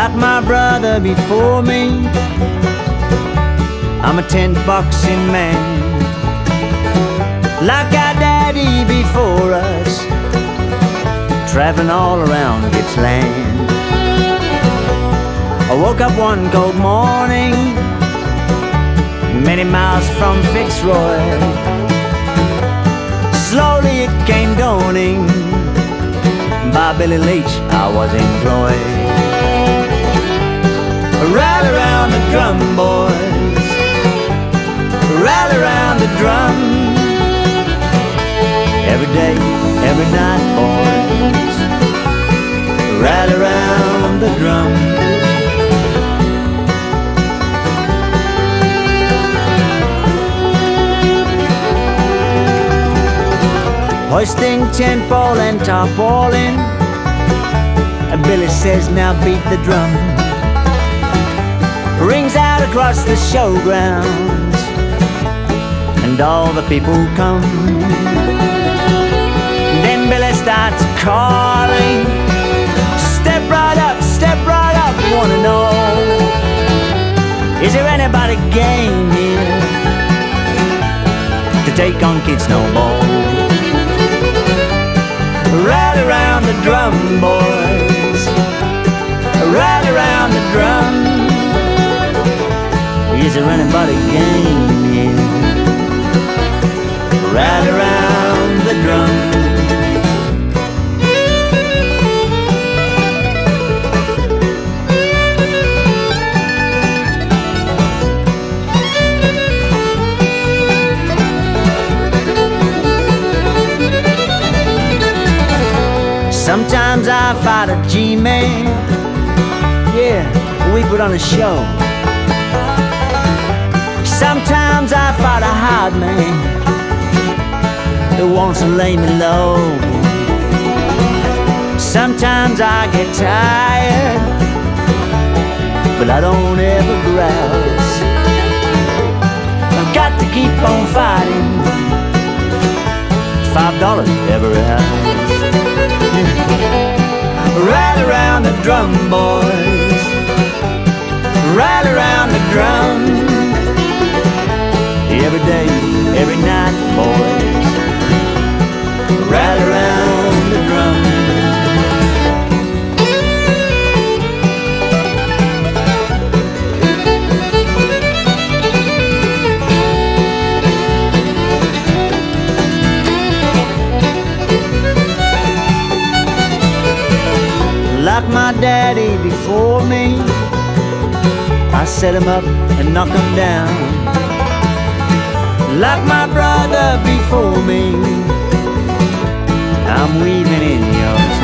like my brother before me. I'm a tent boxing man, like our daddy before us, traveling all around Gippsland. I woke up one cold morning, many miles from Fitzroy. Slowly it came dawning, by Billy Leach I was employed. Rally round the drum, boys, rally round the drum. Every day, every night, boys, rally round the drum. Hoisting tent pole and tarpaulin, Billy says, now beat the drum. Rings out across the showgrounds, and all the people come. Then Billy starts calling, step right up, wanna know, is there anybody game here to take on kids no more? Rally round the drum, boys, rally round the drum. Is there anybody game here? Rally round the drum. Sometimes I fight a G-man, yeah, we put on a show. Sometimes I fight a hard man who wants to lay me low. Sometimes I get tired, but I don't ever grouse. I've got to keep on fighting, $5 every house. Rally round the drum, boys, rally round the drum. Every day, every night, boys, rally round the drum. Like my daddy before me, I set him up and knock him down. Like my brother before me, I'm weaving in your